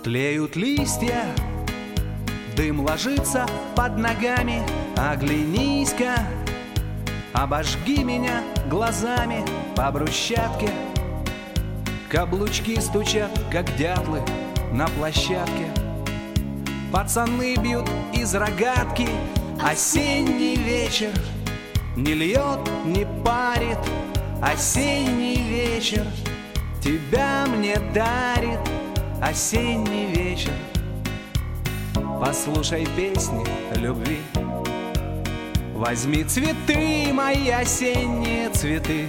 Тлеют листья, дым ложится под ногами. Оглянись-ка, обожги меня глазами по брусчатке. Каблучки стучат, как дятлы на площадке. Пацаны бьют из рогатки. Осенний вечер не льет, не парит. Осенний вечер тебя мне дарит. Осенний вечер. Послушай песни любви. Возьми цветы, мои осенние цветы.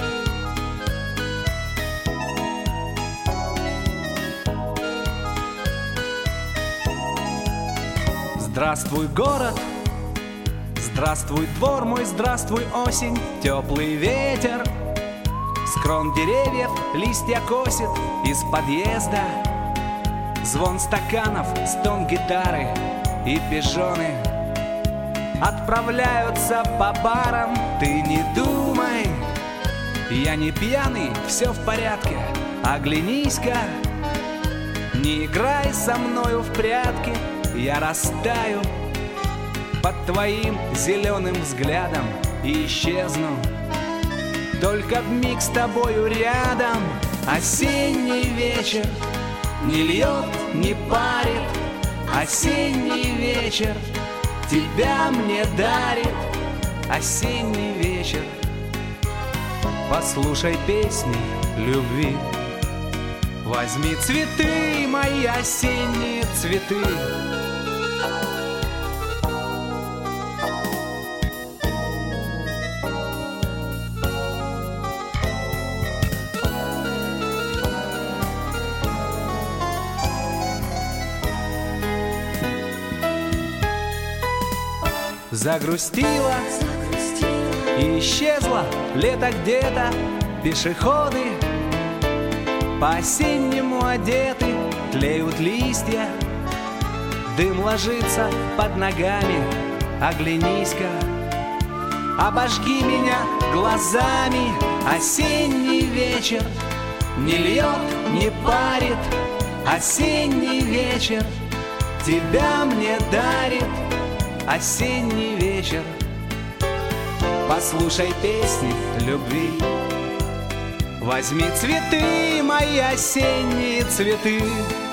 Здравствуй, город, здравствуй, двор мой, здравствуй, осень, теплый ветер. С крон деревьев листья косит из подъезда. Звон стаканов, стон гитары и пижоны отправляются по барам. Ты не думай, я не пьяный, все в порядке. Оглянись-ка, не играй со мною в прятки. Я растаю под твоим зеленым взглядом и исчезну только вмиг с тобою рядом. Осенний вечер не льет, не парит. Осенний вечер тебя мне дарит. Осенний вечер. Послушай песни любви. Возьми цветы, мои осенние цветы. Загрустила и исчезла лето где-то. Пешеходы по-осеннему одеты. Тлеют листья, дым ложится под ногами. Оглянись-ка, обожги меня глазами. Осенний вечер не льет, не парит. Осенний вечер тебя мне дарит. Осенний вечер. Послушай песни любви. Возьми цветы, мои осенние цветы.